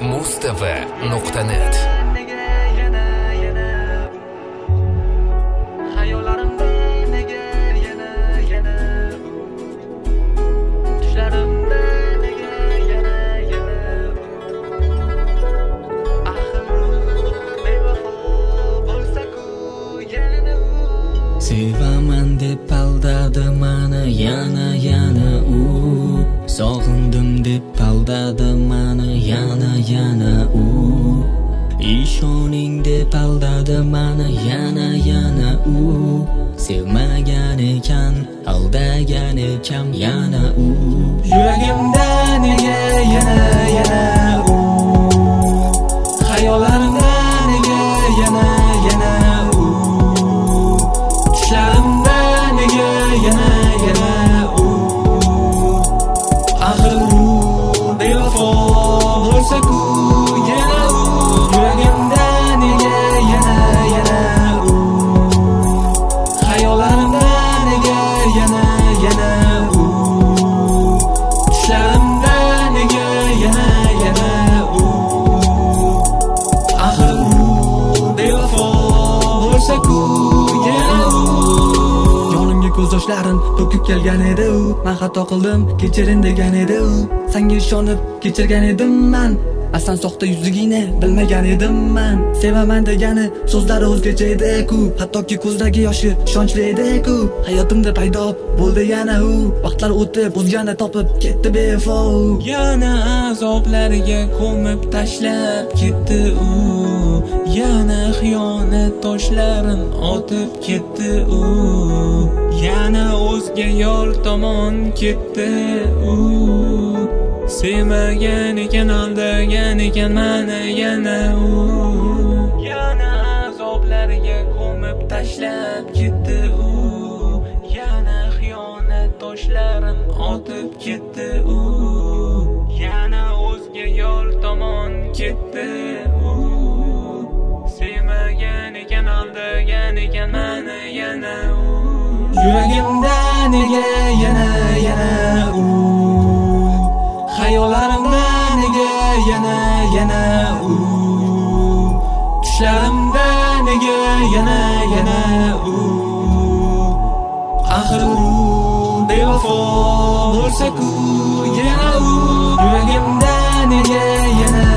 mustv.net. Sevaman deb aldadi mani yana u. Sog'indim deb aldadi mani yana u. Ishoning deb aldadi mani yana u. Sevmagan ekan, aldagan ekan yana u. Yuragimda nega yana u. Xayollarimda nega yana u. Tushlarimda nega yana u. Axir u bevafo bo'lsa-ku yana u. Yuragimda nega yana u. Xayollarimda nega yana u. Tushlarimda nega yana u. Axir u bevafo bo'lsa-ku yana u. Yonimga ko'z yoshlarin to'kib kelgan edi u. Men xato qildim, kechirin degan edi u. Senga ishonib kechirgan edim men. Aslan soxta yuzligingni bilmagan edim men. Sevaman degani so'zlari o'zgacha edi-ku. Hattoki ko'zdagi yoshi ishonchli edi-ku. Hayotimda paydo bo'ldi yana u. Vaqtlar o'tib o'zgani topib ketdi bevafo. Yana azoblarga ko'mib tashlab ketdi u. Yana xiyonat toshlarin otib ketdi u. Yana o'zga yor tomon ketdi u. Sevmagan ekan, aldagan ekan mani yana u. Yana azoblarga ko'mib tashlab ketdi u. Yana xiyonat toshlarin otib ketdi u. Yana o'zga yor tomon ketdi u. Sevmagan ekan, aldagan ekan mani yana u. Yuragimda nega yana u. Xayollarimda nega yana u. Tushlarimda nega yana u. Axir u bevafo bo'lsa-ku yana u. Yuragimda nega yana